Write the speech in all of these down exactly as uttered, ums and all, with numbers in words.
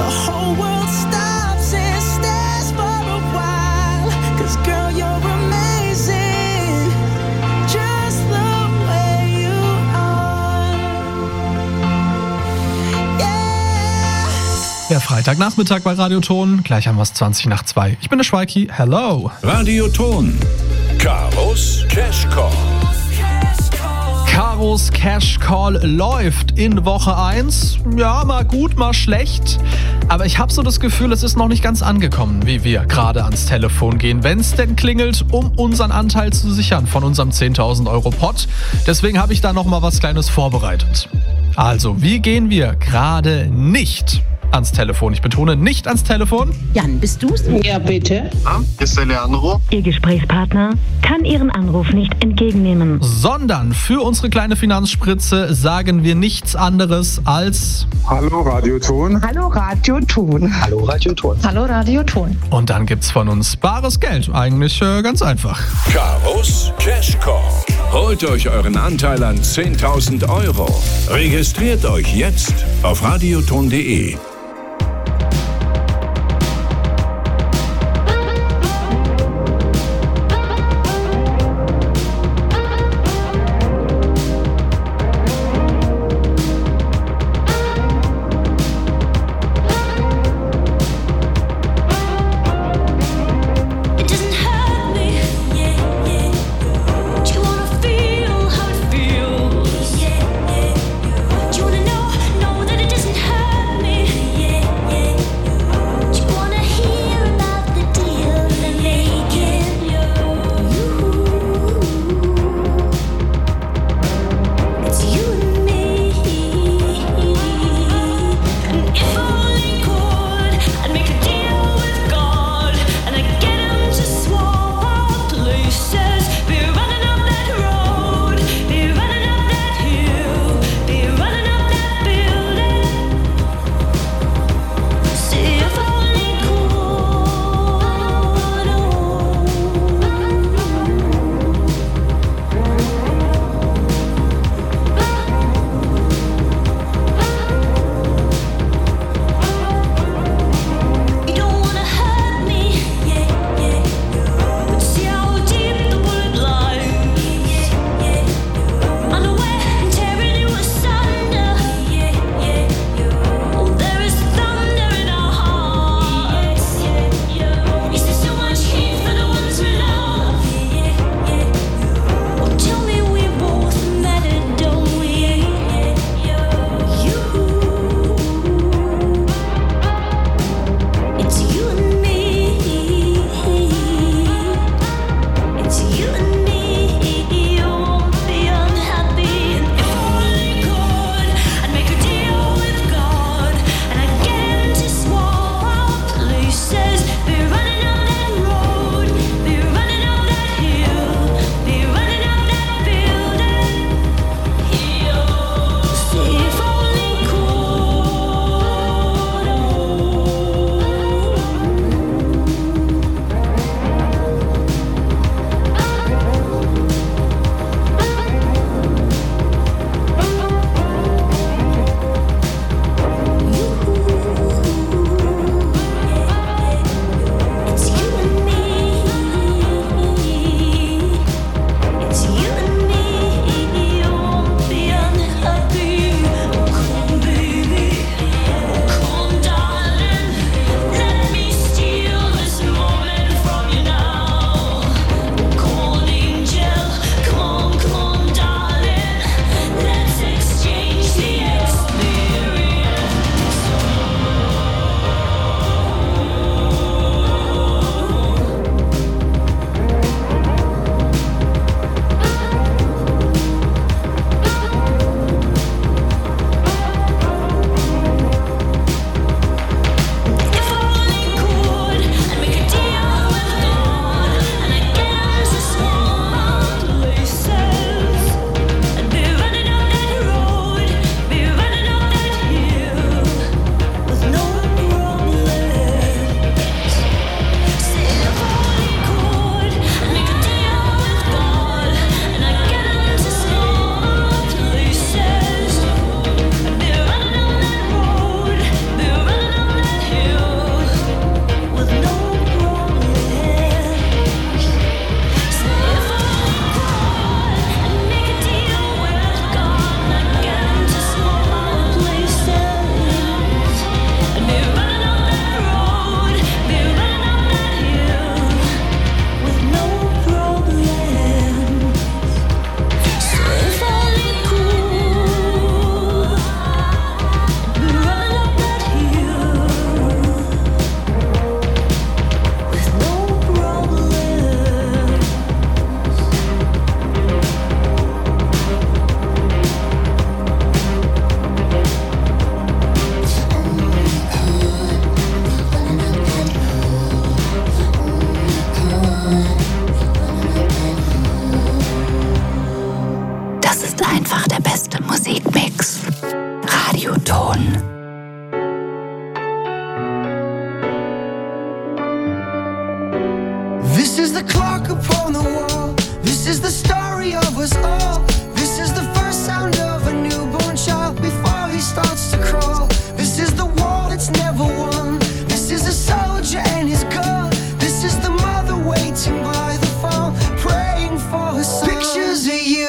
whole world stops and stares for a while. 'Cause girl, you're amazing, just the way you are. Yeah. Der Freitagnachmittag bei Radioton. Gleich haben wir es zwanzig nach zwei. Ich bin der Schweiki. Hello. Radioton. Karos Cash Call. Karos Cash Call läuft in Woche eins. Ja, mal gut, mal schlecht. Aber ich habe so das Gefühl, es ist noch nicht ganz angekommen, wie wir gerade ans Telefon gehen, wenn es denn klingelt, um unseren Anteil zu sichern von unserem zehntausend Euro Pot. Deswegen habe ich da noch mal was Kleines vorbereitet. Also, wie gehen wir gerade nicht ans Telefon? Ich betone, nicht ans Telefon. Jan, bist du's? Ja, bitte. Ja, hier ist der Leandro. Ihr Gesprächspartner kann Ihren Anruf nicht entgegennehmen. Sondern für unsere kleine Finanzspritze sagen wir nichts anderes als Hallo Radioton. Hallo Radioton. Hallo Radioton. Hallo Radioton. und dann gibt's von uns bares Geld. Eigentlich äh, ganz einfach. Karos Cash Call. Holt euch euren Anteil an zehntausend Euro. Registriert euch jetzt auf radioton punkt de. It doesn't hurt me, yeah, yeah. Do you wanna feel how it feels? Yeah, yeah. Do you wanna know, know that it doesn't hurt me? the clock upon the wall. This is the story of us all. This is the first sound of a newborn child before he starts to crawl. This is the war that's never won. This is a soldier and his gun. This is the mother waiting by the phone, praying for her son. Pictures of you.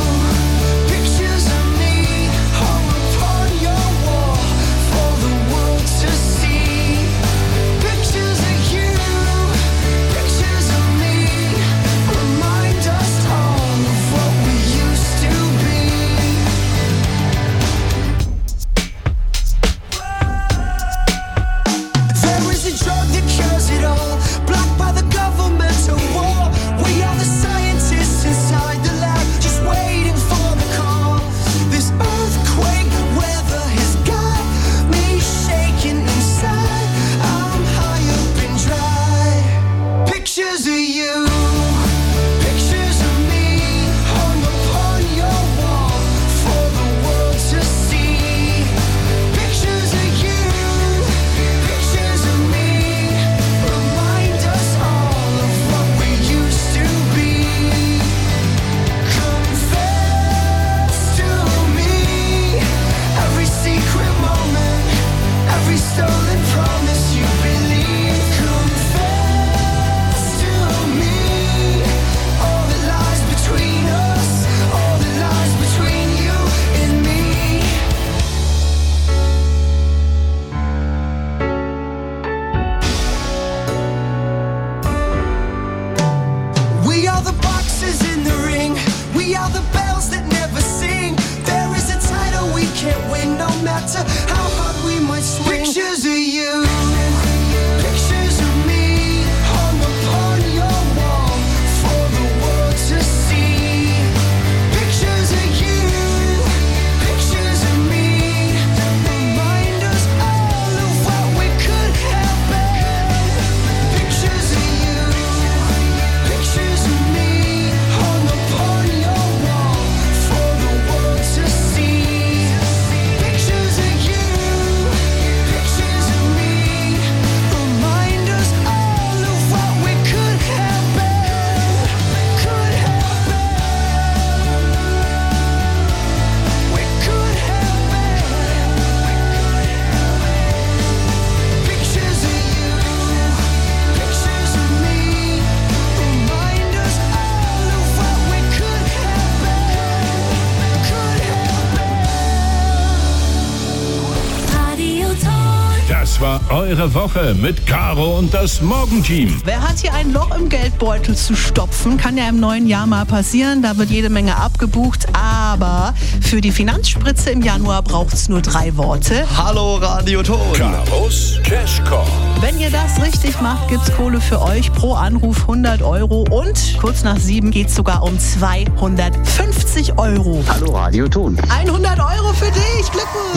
Eure Woche mit Caro und das Morgenteam. Wer hat hier ein Loch im Geldbeutel zu stopfen? Kann ja im neuen Jahr mal passieren. Da wird jede Menge abgebucht. Aber für die Finanzspritze im Januar braucht es nur drei Worte. Hallo Radio Ton. Caros Cashcore. Wenn ihr das richtig macht, gibt's Kohle für euch. Pro Anruf hundert Euro. Und kurz nach sieben geht's sogar um zweihundertfünfzig Euro. Hallo Radio Ton. hundert Euro für dich. Glückwunsch.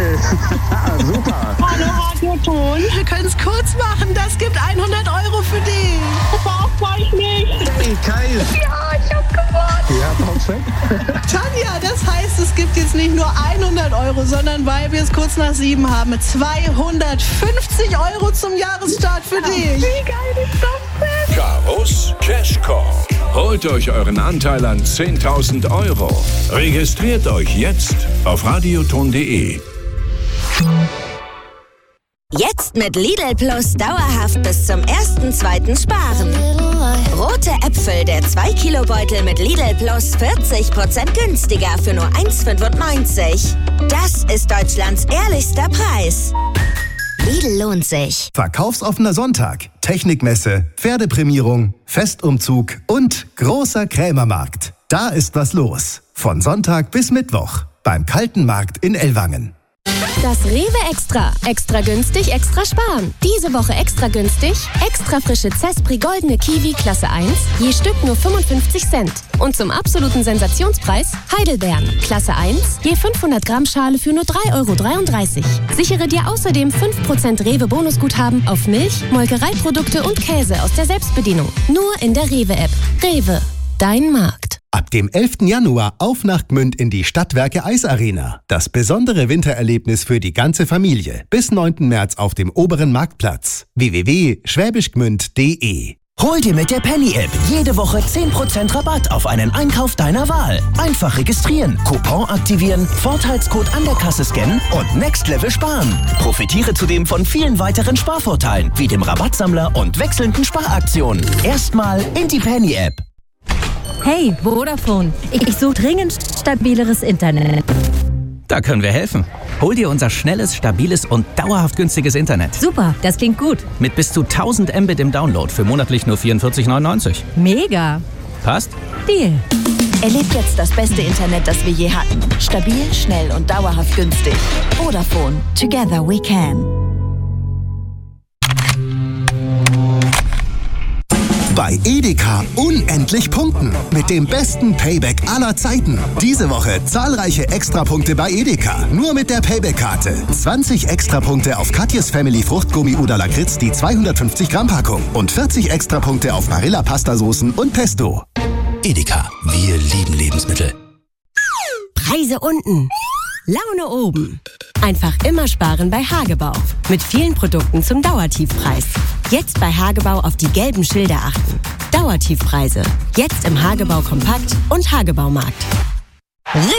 Jawohl. Super. Hallo Radio Ton. Wir können es kurz machen. Das gibt hundert Euro für dich. Darauf war ich nicht. Hey, geil. Ja, ich hab gewonnen. Ja, perfekt. Tanja, das heißt, es gibt jetzt nicht nur hundert Euro, sondern weil wir es kurz nach sieben haben, zweihundertfünfzig Euro zum Jahresstart für dich. Wie geil ist das denn? Caros Cashcore. Holt euch euren Anteil an zehntausend Euro. Registriert euch jetzt auf radioton punkt de. Jetzt mit Lidl Plus dauerhaft bis zum ersten zweiten sparen. Rote Äpfel, der zwei Kilo Beutel mit Lidl Plus vierzig Prozent günstiger für nur eins fünfundneunzig. Das ist Deutschlands ehrlichster Preis. Lidl lohnt sich. Verkaufsoffener Sonntag, Technikmesse, Pferdeprämierung, Festumzug und großer Krämermarkt. Da ist was los. Von Sonntag bis Mittwoch beim Kaltenmarkt in Ellwangen. Das Rewe Extra. Extra günstig, extra sparen. Diese Woche extra günstig. Extra frische Zespri goldene Kiwi Klasse eins. Je Stück nur fünfundfünfzig Cent. Und zum absoluten Sensationspreis Heidelbeeren. Klasse eins. Je fünfhundert Gramm Schale für nur drei Euro dreiunddreißig. Sichere dir außerdem fünf Prozent Rewe Bonusguthaben auf Milch, Molkereiprodukte und Käse aus der Selbstbedienung. Nur in der Rewe App. Rewe. Dein Markt. Ab dem elften Januar auf nach Gmünd in die Stadtwerke Eisarena. Das besondere Wintererlebnis für die ganze Familie. Bis neunten März auf dem oberen Marktplatz. w w w punkt schwäbisch gmünd punkt de Hol dir mit der Penny-App jede Woche zehn Prozent Rabatt auf einen Einkauf deiner Wahl. Einfach registrieren, Coupon aktivieren, Vorteilscode an der Kasse scannen und Next Level sparen. Profitiere zudem von vielen weiteren Sparvorteilen, wie dem Rabattsammler und wechselnden Sparaktionen. Erstmal in die Penny-App. Hey, Vodafone, ich suche dringend stabileres Internet. Da können wir helfen. Hol dir unser schnelles, stabiles und dauerhaft günstiges Internet. Super, das klingt gut. Mit bis zu tausend Mbit im Download für monatlich nur vierundvierzig neunundneunzig. Mega. Passt? Deal. Erlebt jetzt das beste Internet, das wir je hatten. Stabil, schnell und dauerhaft günstig. Vodafone. Together we can. Bei Edeka unendlich punkten. Mit dem besten Payback aller Zeiten. Diese Woche zahlreiche Extrapunkte bei Edeka. Nur mit der Payback-Karte. zwanzig Extrapunkte auf Katjes Family Fruchtgummi oder Lakritz, die zweihundertfünfzig Gramm Packung. Und vierzig Extrapunkte auf Barilla-Pastasoßen und Pesto. Edeka. Wir lieben Lebensmittel. Preise unten. Laune oben. Einfach immer sparen bei Hagebau. Mit vielen Produkten zum Dauertiefpreis. Jetzt bei Hagebau auf die gelben Schilder achten. Dauertiefpreise. Jetzt im Hagebau Kompakt und Hagebaumarkt.